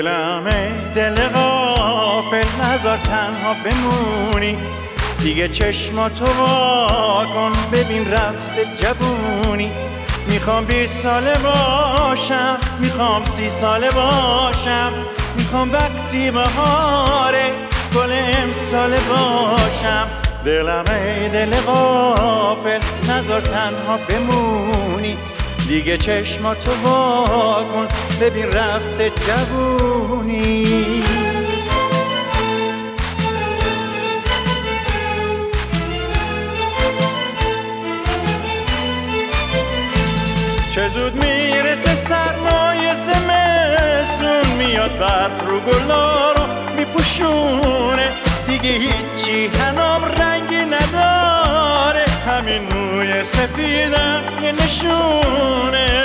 دلم ای دل غافل نذار تنها بمونی، دیگه چشماتو وا کن ببین رفته جوونی. میخوام 20 ساله باشم، میخوام 30 ساله باشم، میخوام وقتی بهاره گل امساله باشم. دلم ای دل غافل نذار تنها بمونی، دیگه چشماتو وا کن ببین رفته جوونی. چه زود میرسه سرمای زمستون، میاد برف رو گلا رو میپوشونه، دیگه هیچی هنام رنگی نداره، همین موی سفیدم یه نشونه.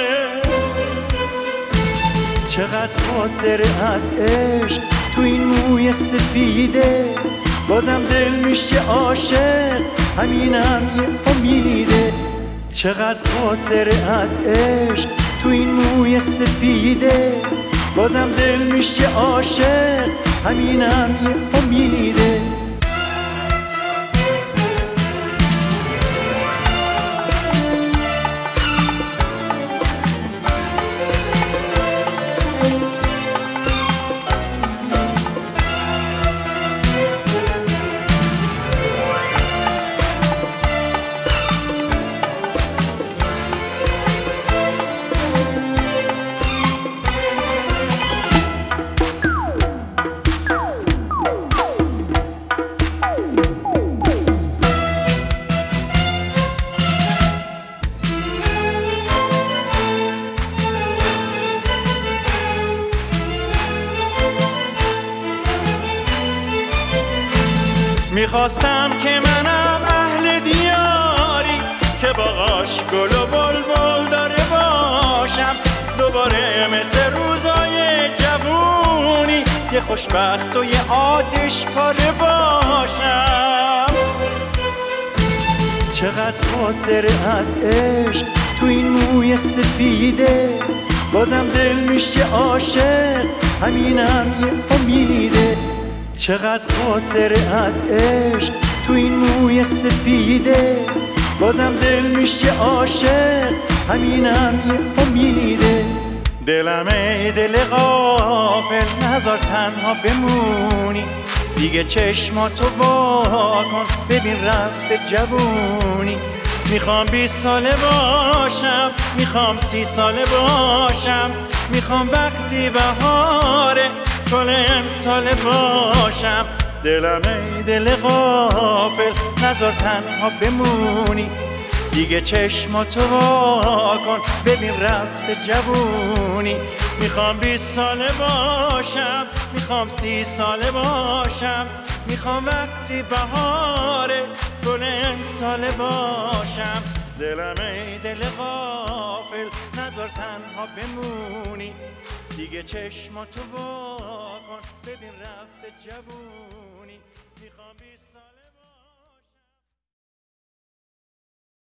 چقدر خاطره از عشق تو این موی سفیده، بازم دل میشه عاشق همینم یه امیده. چقدر خاطره از عشق تو این موی سفیده، بازم دل میشه عاشق همینم یه امیده. میخواستم که منم اهل دیاری، که باغاش گل و بلبل داره باشم، دوباره مثل روزای جوونی یه خوشبخت و یه آتش پاره باشم. چقدر خاطره از عشق تو این موی سفیده، بازم دل میشه عاشق همینم یه امیده. چقدر خاطره از عشق تو این موی سفیده، بازم دل میشه عاشق همینم یه امیده. دلم ای دل غافل نذار تنها بمونی، دیگه چشماتو وا کن ببین رفته جوونی. میخوام 20 ساله باشم، میخوام 30 ساله باشم، میخوام وقتی بهاره گل امساله باشم. دلم ای دل غافل نذار تنها بمونی، دیگه چشماتو وا کن ببین رفته جوونی. میخوام 20 ساله باشم، میخوام 30 ساله باشم، میخوام وقتی بهاره گل امساله باشم. دلم ای دل غافل نذار تنها بمونی، دیگه چشماتو وا کن ببین رفته جوونی. میخوام 20 ساله